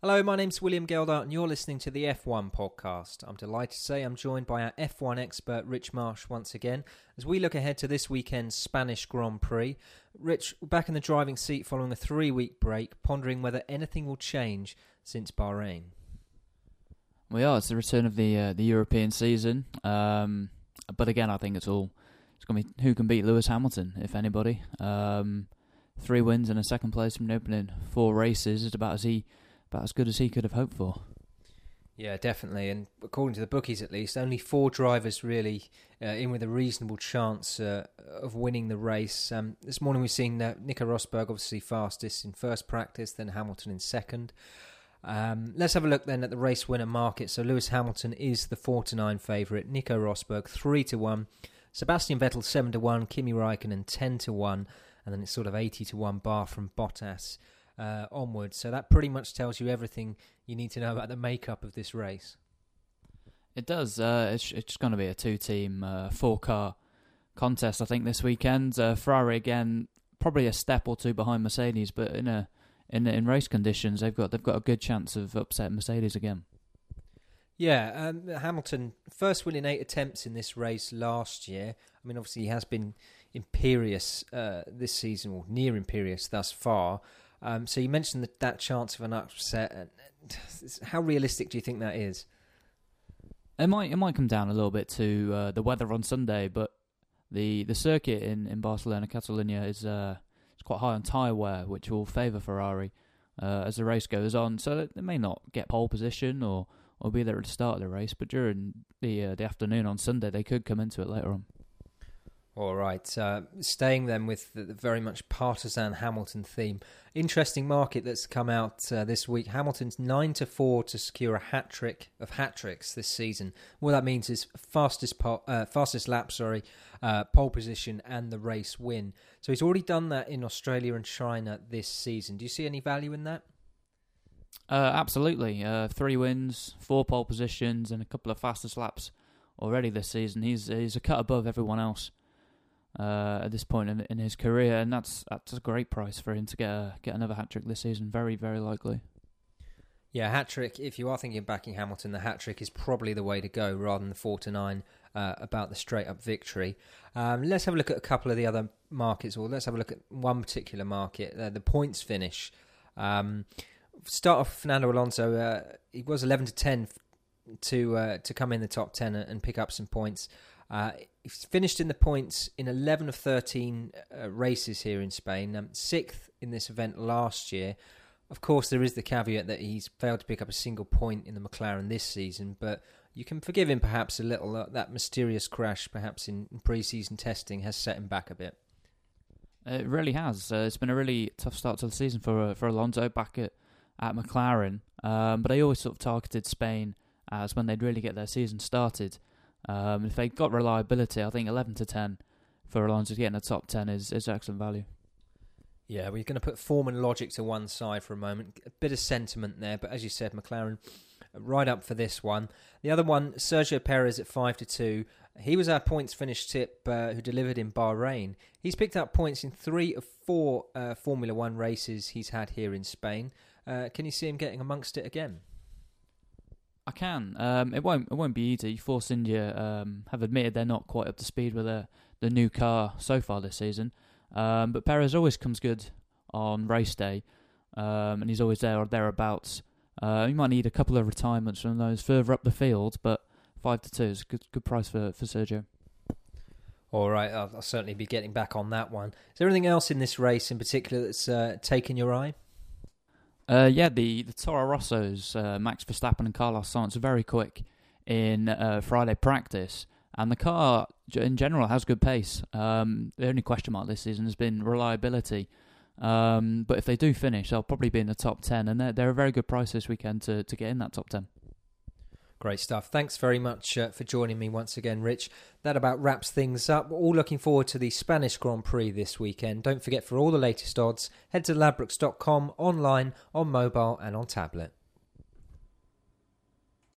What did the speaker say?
Hello, my name's William Gelder and you're listening to the F1 podcast. I'm delighted to say I'm joined by our F1 expert Rich Marsh once again as we look ahead to this weekend's Spanish Grand Prix. Rich, we're back in the driving seat following a 3-week break, pondering whether anything will change since Bahrain. We are. It's the return of the European season. But again, I think it's going to be who can beat Lewis Hamilton, if anybody. 3 wins and a second place from the opening 4 races is about as good as he could have hoped for. Yeah, definitely. And according to the bookies, at least, only 4 drivers really in with a reasonable chance of winning the race. This morning we've seen Nico Rosberg obviously fastest in first practice, then Hamilton in second. Let's have a look then at the race winner market. So Lewis Hamilton is the 4-9 favourite, Nico Rosberg 3-1, Sebastian Vettel 7-1, Kimi Räikkönen 10-1, and then it's sort of 80-1 bar from Bottas onwards. So that pretty much tells you everything you need to know about the makeup of this race. It does. It's going to be a 2-team, 4-car contest, I think, this weekend. Ferrari, again, probably a step or 2 behind Mercedes, but in race conditions, they've got a good chance of upsetting Mercedes again. Yeah, Hamilton, first win in 8 attempts in this race last year. I mean, obviously he has been imperious this season, or near imperious thus far. So you mentioned that chance of an upset. How realistic do you think that is? It might come down a little bit to the weather on Sunday, but the circuit in Barcelona, Catalunya is quite high on tyre wear, which will favour Ferrari as the race goes on. So they may not get pole position or be there at the start of the race, but during the afternoon on Sunday, they could come into it later on. All right, staying then with the very much partisan Hamilton theme. Interesting market that's come out this week. Hamilton's 9-4 to secure a hat-trick of hat-tricks this season. What that means is fastest lap, pole position and the race win. So he's already done that in Australia and China this season. Do you see any value in that? Absolutely. 3 wins, 4 pole positions and a couple of fastest laps already this season. He's a cut above everyone else at this point in his career, and that's a great price for him to get another hat-trick this season. Very, very likely. Yeah, hat-trick, if you are thinking of backing Hamilton, the hat-trick is probably the way to go rather than the 4-9 about the straight-up victory. Let's have a look at a couple of the other markets, or let's have a look at one particular market, the points finish. Start off Fernando Alonso. He was 11-10 to come in the top 10 and pick up some points. He's finished in the points in 11 of 13 races here in Spain, 6th in this event last year. Of course, there is the caveat that he's failed to pick up a single point in the McLaren this season, but you can forgive him perhaps a little. That mysterious crash, perhaps in pre-season testing, has set him back a bit. It really has. It's been a really tough start to the season for Alonso back at McLaren, but they always sort of targeted Spain as when they'd really get their season started. If they got reliability, I think 11-10 for Alonso to get in the top 10 is excellent value. Yeah, we're going to put form and logic to one side for a moment. A bit of sentiment there, but as you said, McLaren right up for this one. The other one, Sergio Perez at 5-2. He was our points finish tip who delivered in Bahrain. He's picked up points in 3 of 4 Formula One races he's had here in Spain. Can you see him getting amongst it again? I can. It won't be easy. Force India have admitted they're not quite up to speed with the new car so far this season. But Perez always comes good on race day, and he's always there or thereabouts. You might need a couple of retirements from those further up the field, but 5-2 is a good price for Sergio. All right, I'll certainly be getting back on that one. Is there anything else in this race in particular that's taken your eye? The Toro Rossos, Max Verstappen and Carlos Sainz, are very quick in Friday practice, and the car in general has good pace. The only question mark this season has been reliability, but if they do finish, they'll probably be in the top 10, and they're a very good price this weekend to get in that top 10. Great stuff. Thanks very much for joining me once again, Rich. That about wraps things up. We're all looking forward to the Spanish Grand Prix this weekend. Don't forget, for all the latest odds, head to ladbrokes.com, online, on mobile and on tablet.